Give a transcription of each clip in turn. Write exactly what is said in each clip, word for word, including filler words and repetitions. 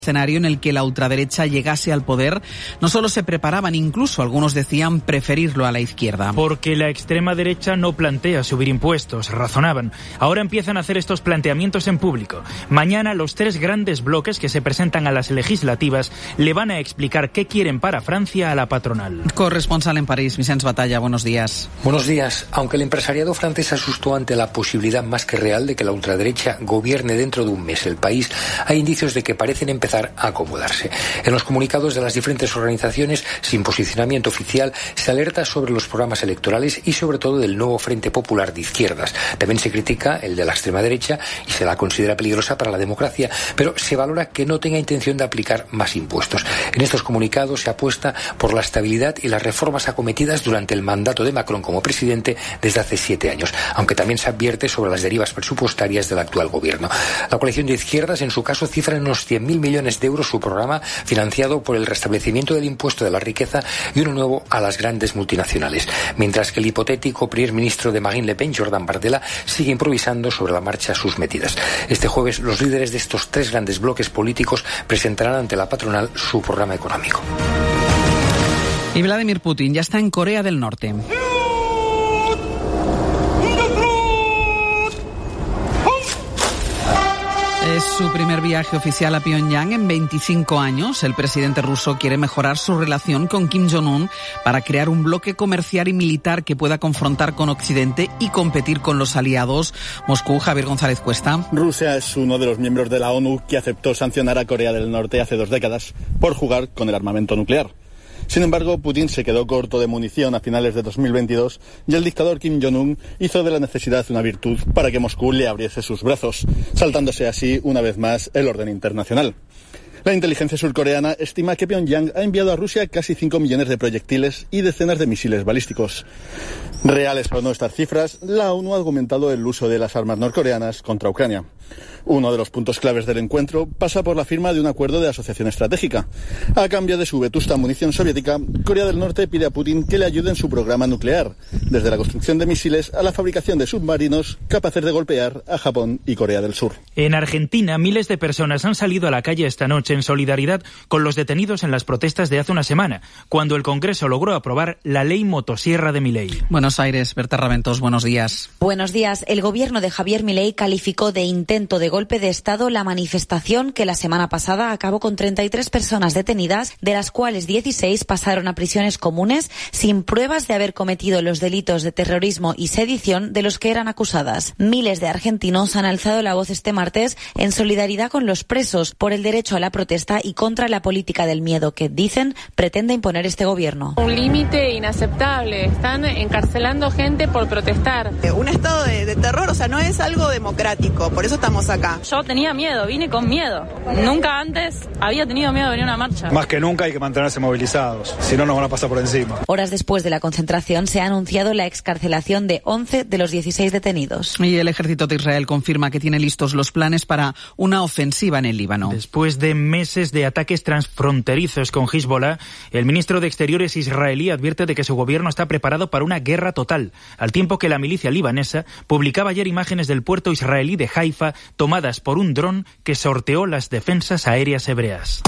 escenario en el que la ultraderecha llegase al poder, no solo se preparaban, incluso algunos decían preferirlo a la izquierda. Porque la extrema derecha no plantea subir impuestos, razonaban. Ahora empiezan a hacer estos planteamientos en público. Mañana los tres grandes bloques que se presentan a las legislativas le van a explicar qué quieren para Francia a la patronal. Corresponsal en París, Vicens Batalla, buenos días. Buenos días. Aunque el empresariado francés asustó ante la posibilidad más que real de que la ultraderecha gobierne dentro de un mes el país, hay indicios de que parecen empezar a acomodarse. En los comunicados de las diferentes organizaciones, sin posicionamiento oficial, se alerta sobre los programas electorales y sobre todo del nuevo Frente Popular de izquierdas. También se critica el de la extrema derecha y se la considera peligrosa para la democracia, pero se valora que no tenga intención de aplicar más impuestos. En estos comunicados se apuesta por la estabilidad y las reformas acometidas durante el mandato de Macron como presidente desde hace siete años, aunque también se advierte sobre las derivas presupuestarias del actual gobierno. La coalición de izquierdas, en su caso, cifra en unos cien mil millones de euros su programa, financiado por el restablecimiento del impuesto de la riqueza y uno nuevo a las grandes multinacionales, mientras que el hipotético primer ministro de Marine Le Pen, Jordan Bardella, sigue improvisando sobre la marcha sus medidas. Este jueves los líderes de estos tres grandes bloques políticos presentarán ante la patronal su programa económico. Y Vladimir Putin ya está en Corea del Norte. Es su primer viaje oficial a Pyongyang en veinticinco años. El presidente ruso quiere mejorar su relación con Kim Jong-un para crear un bloque comercial y militar que pueda confrontar con Occidente y competir con los aliados. Moscú, Javier González Cuesta. Rusia es uno de los miembros de la ONU que aceptó sancionar a Corea del Norte hace dos décadas por jugar con el armamento nuclear. Sin embargo, Putin se quedó corto de munición a finales de dos mil veintidós y el dictador Kim Jong-un hizo de la necesidad una virtud para que Moscú le abriese sus brazos, saltándose así una vez más el orden internacional. La inteligencia surcoreana estima que Pyongyang ha enviado a Rusia casi cinco millones de proyectiles y decenas de misiles balísticos. Reales o no estas cifras, la ONU ha argumentado el uso de las armas norcoreanas contra Ucrania. Uno de los puntos claves del encuentro pasa por la firma de un acuerdo de asociación estratégica. A cambio de su vetusta munición soviética, Corea del Norte pide a Putin que le ayude en su programa nuclear, desde la construcción de misiles a la fabricación de submarinos capaces de golpear a Japón y Corea del Sur. En Argentina, miles de personas han salido a la calle esta noche en solidaridad con los detenidos en las protestas de hace una semana, cuando el Congreso logró aprobar la ley motosierra de Milei. Buenos Aires, Berta Raventós, buenos días. Buenos días. El gobierno de Javier Milei calificó de intento de golpe de Estado la manifestación que la semana pasada acabó con treinta y tres personas detenidas, de las cuales dieciséis pasaron a prisiones comunes sin pruebas de haber cometido los delitos de terrorismo y sedición de los que eran acusadas. Miles de argentinos han alzado la voz este martes en solidaridad con los presos por el derecho a la protesta y contra la política del miedo que, dicen, pretende imponer este gobierno. Un límite inaceptable. Están encarcelando gente por protestar. Un estado de, de terror, o sea, no es algo democrático, por eso estamos acá. Yo tenía miedo, vine con miedo. Nunca antes había tenido miedo de venir a una marcha. Más que nunca hay que mantenerse movilizados, si no nos van a pasar por encima. Horas después de la concentración se ha anunciado la excarcelación de once de los dieciséis detenidos. Y el ejército de Israel confirma que tiene listos los planes para una ofensiva en el Líbano. Después de meses de ataques transfronterizos con Hezbollah, el ministro de Exteriores israelí advierte de que su gobierno está preparado para una guerra total, al tiempo que la milicia libanesa publicaba ayer imágenes del puerto israelí de Haifa tomadas por un dron que sorteó las defensas aéreas hebreas.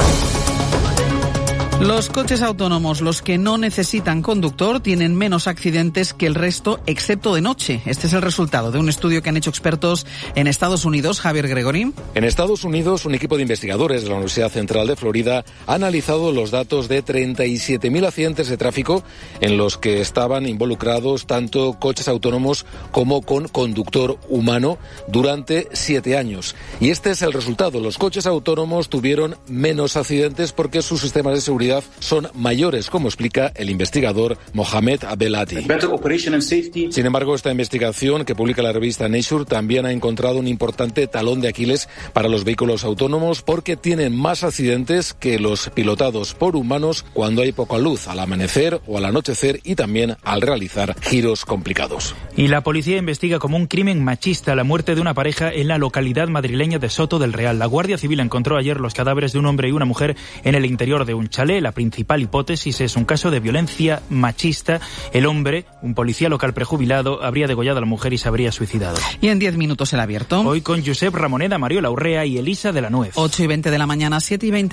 Los coches autónomos, los que no necesitan conductor, tienen menos accidentes que el resto, excepto de noche. Este es el resultado de un estudio que han hecho expertos en Estados Unidos. Javier Gregory. En Estados Unidos, un equipo de investigadores de la Universidad Central de Florida ha analizado los datos de treinta y siete mil accidentes de tráfico en los que estaban involucrados tanto coches autónomos como con conductor humano durante siete años. Y este es el resultado. Los coches autónomos tuvieron menos accidentes porque sus sistemas de seguridad son mayores, como explica el investigador Mohamed Abelati. Sin embargo, esta investigación que publica la revista Nature también ha encontrado un importante talón de Aquiles para los vehículos autónomos porque tienen más accidentes que los pilotados por humanos cuando hay poca luz, al amanecer o al anochecer, y también al realizar giros complicados. Y la policía investiga como un crimen machista la muerte de una pareja en la localidad madrileña de Soto del Real. La Guardia Civil encontró ayer los cadáveres de un hombre y una mujer en el interior de un chalet. La principal hipótesis es un caso de violencia machista. El hombre, un policía local prejubilado, habría degollado a la mujer y se habría suicidado. Y en diez minutos el abierto. Hoy con Josep Ramoneda, Mariola Urrea y Elisa de la Nuez. ocho y veinte de la mañana, siete y veinte.